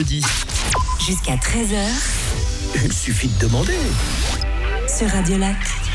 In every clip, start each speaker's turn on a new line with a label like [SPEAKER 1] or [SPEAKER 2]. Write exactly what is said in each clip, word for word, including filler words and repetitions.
[SPEAKER 1] Jusqu'à treize heures.
[SPEAKER 2] Il suffit de demander.
[SPEAKER 1] Sur Radio Lac.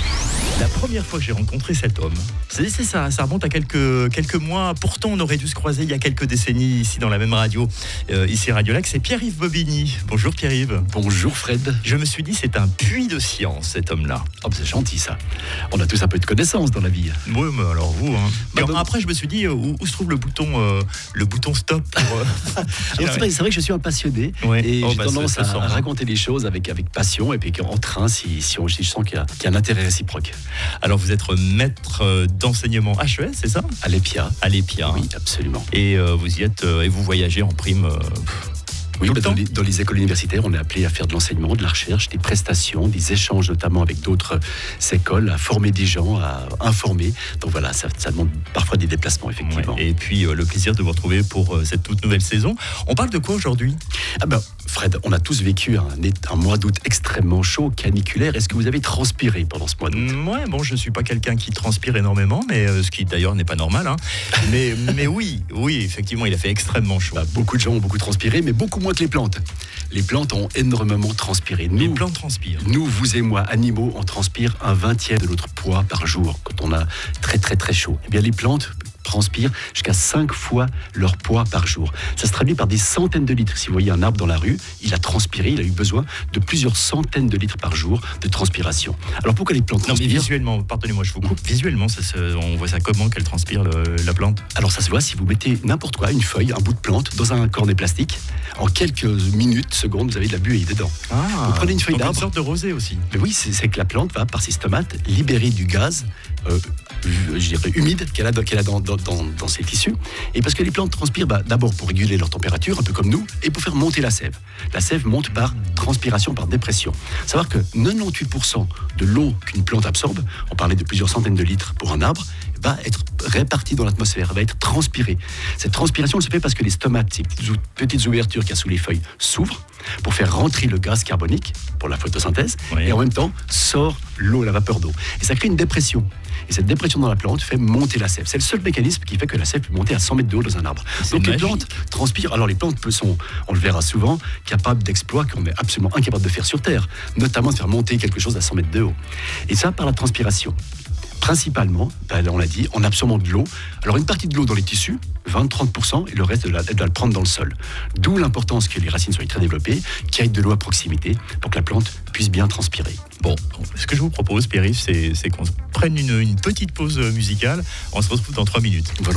[SPEAKER 3] La première fois que j'ai rencontré cet homme, c'est, c'est ça, ça remonte à quelques, quelques mois. Pourtant, on aurait dû se croiser il y a quelques décennies ici dans la même radio, euh, ici Radio Lac. C'est Pierre-Yves Bobigny. Bonjour Pierre-Yves.
[SPEAKER 4] Bonjour Fred.
[SPEAKER 3] Je me suis dit, c'est un puits de science, cet homme-là.
[SPEAKER 4] Oh, c'est gentil ça. On a tous un peu de connaissances dans la vie.
[SPEAKER 3] Oui, mais alors vous. Hein.
[SPEAKER 4] Bah,
[SPEAKER 3] alors,
[SPEAKER 4] bah,
[SPEAKER 3] après, je me suis dit, euh, où, où se trouve le bouton, euh, le bouton stop pour, euh...
[SPEAKER 4] Alors, c'est, vrai, c'est vrai que je suis un passionné
[SPEAKER 3] ouais.
[SPEAKER 4] et
[SPEAKER 3] oh,
[SPEAKER 4] j'ai
[SPEAKER 3] bah,
[SPEAKER 4] tendance
[SPEAKER 3] ça, ça
[SPEAKER 4] à,
[SPEAKER 3] sent,
[SPEAKER 4] à
[SPEAKER 3] hein.
[SPEAKER 4] raconter les choses avec, avec passion et puis en train si, si, on, si je sens qu'il y, a, qu'il y a un intérêt réciproque.
[SPEAKER 3] Alors, vous êtes maître d'enseignement H E S, c'est ça ?
[SPEAKER 4] À l'EPIA.
[SPEAKER 3] À l'EPIA.
[SPEAKER 4] Oui, absolument.
[SPEAKER 3] Et euh, vous y êtes euh, et vous voyagez en prime. Euh,
[SPEAKER 4] Oui, bah,
[SPEAKER 3] dans,
[SPEAKER 4] les, dans les écoles universitaires, on est appelé à faire de l'enseignement, de la recherche, des prestations, des échanges notamment avec d'autres écoles, à former des gens, à informer. Donc voilà, ça, ça demande parfois des déplacements, effectivement.
[SPEAKER 3] Ouais, et puis euh, le plaisir de vous retrouver pour euh, cette toute nouvelle saison. On parle de quoi aujourd'hui ?
[SPEAKER 4] Ah ben, Fred, on a tous vécu un, un mois d'août extrêmement chaud, caniculaire. Est-ce que vous avez transpiré pendant ce mois d'août ?
[SPEAKER 3] mmh, Ouais, bon, je ne suis pas quelqu'un qui transpire énormément, mais euh, ce qui d'ailleurs n'est pas normal. Hein. mais, mais oui, oui, effectivement, il a fait extrêmement chaud.
[SPEAKER 4] Bah, beaucoup de gens ont beaucoup transpiré, mais beaucoup moins que les plantes. Les plantes ont énormément transpiré. Nous,
[SPEAKER 3] les plantes transpirent.
[SPEAKER 4] Nous, vous et moi, animaux, on transpire un vingtième de notre poids par jour quand on a très très très chaud. Eh bien, les plantes transpirent jusqu'à cinq fois leur poids par jour. Ça se traduit par des centaines de litres. Si vous voyez un arbre dans la rue, il a transpiré, il a eu besoin de plusieurs centaines de litres par jour de transpiration. Alors pourquoi les plantes
[SPEAKER 3] Non,
[SPEAKER 4] transpirent ?
[SPEAKER 3] mais visuellement, pardonnez-moi, je vous coupe. Visuellement, ça se, on voit ça comment qu'elle transpire le, la plante ?
[SPEAKER 4] Alors ça se voit si vous mettez n'importe quoi, une feuille, un bout de plante, dans un cornet plastique. En quelques minutes, secondes, vous avez de la buée dedans.
[SPEAKER 3] Ah,
[SPEAKER 4] vous prenez une feuille
[SPEAKER 3] donc
[SPEAKER 4] d'arbre.
[SPEAKER 3] Une sorte de rosée aussi.
[SPEAKER 4] Mais oui, c'est, c'est que la plante va, par ses stomates, libérer du gaz, euh, je dirais humide, qu'elle a, qu'elle a dans, dans, dans, dans ses tissus. Et parce que les plantes transpirent, bah, d'abord pour réguler leur température, un peu comme nous, et pour faire monter la sève. La sève monte par transpiration, par dépression. Savoir que quatre-vingt-dix-huit pour cent de l'eau qu'une plante absorbe, on parlait de plusieurs centaines de litres pour un arbre, va être répartie dans l'atmosphère, va être transpirée. Cette transpiration, elle se fait parce que les stomates, ces petites, petites ouvertures qu'il y a sous les feuilles, s'ouvrent pour faire rentrer le gaz carbonique pour la photosynthèse, oui. Et en même temps sort l'eau, la vapeur d'eau. Et ça crée une dépression. Et cette dépression dans la plante fait monter la sève. C'est le seul mécanisme qui fait que la sève peut monter à cent mètres de haut dans un arbre.
[SPEAKER 3] C'est
[SPEAKER 4] Donc
[SPEAKER 3] magique.
[SPEAKER 4] Les plantes transpirent. Alors les plantes sont, on le verra souvent, capables d'exploits qu'on est absolument incapable de faire sur Terre, notamment de faire monter quelque chose à cent mètres de haut. Et ça par la transpiration. Principalement, ben on l'a dit, en absorbant de l'eau. Alors une partie de l'eau dans les tissus, vingt à trente pour cent, et le reste, elle doit le prendre dans le sol. D'où l'importance que les racines soient très développées, qu'il y ait de l'eau à proximité pour que la plante puisse bien transpirer.
[SPEAKER 3] Bon, ce que je vous propose, Pierre-Yves, c'est, c'est qu'on prenne une, une petite pause musicale. On se retrouve dans trois minutes.
[SPEAKER 4] Voilà.